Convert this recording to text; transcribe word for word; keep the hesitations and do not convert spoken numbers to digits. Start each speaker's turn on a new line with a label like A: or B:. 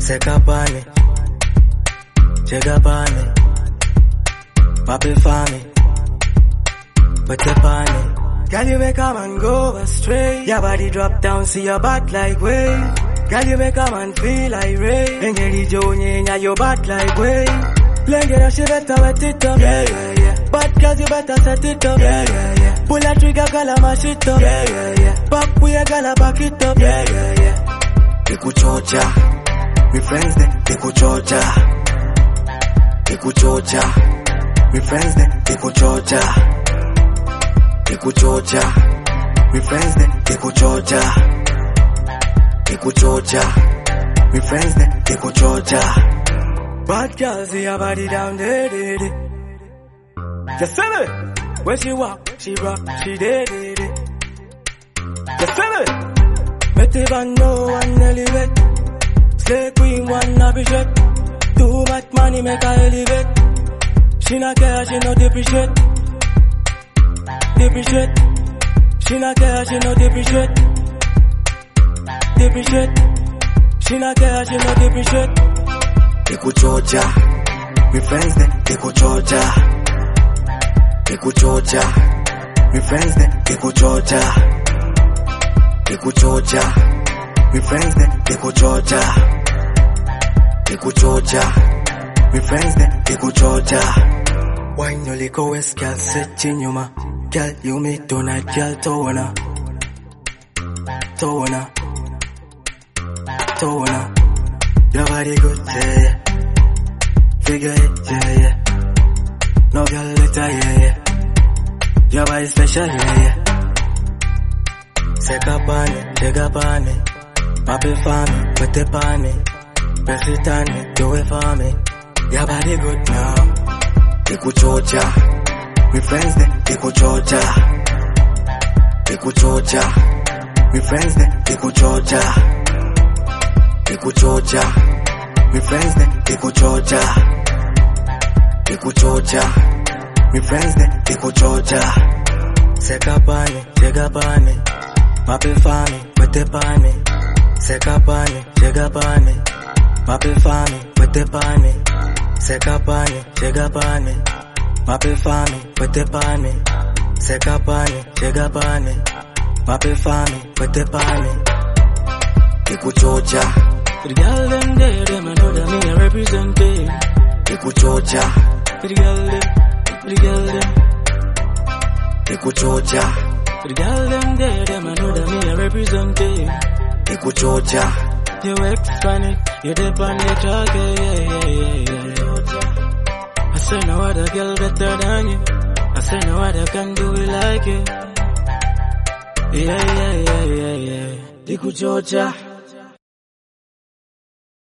A: Sekapani, Chegapani, Papi Fami, Patepani. Girl, you make a man go astray. Your body drop down, see your back like wave. Girl, you make a man feel like rain. Engeli Joni, now your back like wave. Lenge that she better wet it up. Yeah, yeah, yeah. Bad girls, you better set it up. Yeah, yeah, yeah. Pull a trigger, girl, I mash it up. Yeah, yeah, yeah. Back with a girl, I back it up. Yeah, yeah, yeah.
B: Ikuchocha, my friends they ikuchocha. Ikuchocha, my friends they ikuchocha. Ikuchocha, my friends they ikuchocha. Ikuchocha, my friends they ikuchocha.
A: Bad girl, see her body down there, there, there. You see me? When she walk, she rock, she there, there, there. You see me? Make the band know and elevate. Slay queen, one appreciate. Too much money make her elevate. She not care, she not depreciate. Depreciate. She not care, she not depreciate. Depreciate. She not care, she not depreciate.
B: Ikuchocha, my friends they ikuchocha. Ikuchocha, my friends they ikuchocha. Ikuchocha, my friends they ikuchocha. Ikuchocha, my friends they ikuchocha.
A: Wine your liquor west, girl, set in your ma. Girl, you meet tonight, girl, Tona. Tona. Tona. Your body good, yeah, yeah. Figure it, yeah, yeah. No girl later, yeah, yeah. Your body special, yeah, yeah. Sekapani, Chegapani, Papi Fami, Patepani, Pesitani, do it for me. Your body good now.
B: Ikuchocha, my friends they ikuchocha. Ikuchocha, my friends they ikuchocha. Ikuchocha, my friends they ikuchocha. Ikuchocha, my friends they ikuchocha.
A: Sekapani, Chegapani, Papi Fami, Patepani. Sekapani, Chegapani, Papi Fami, Patepani. Sekapani, Chegapani, Papi Fami, Patepani. Sekapani, Chegapani, Papi Fami, Patepani.
B: Ikuchocha,
A: the girl them there, them I know that me I represent them.
B: Ikuchocha,
A: The girl them, the girl them.
B: Ikuchocha,
A: The girl them there, them I know that me I represent them.
B: Ikuchocha.
A: You act funny, you dip on the track, yeah, yeah, yeah, yeah. I say no other girl better than you. I say no other can do it like you. Yeah, yeah, yeah, yeah, yeah. Ikuchocha.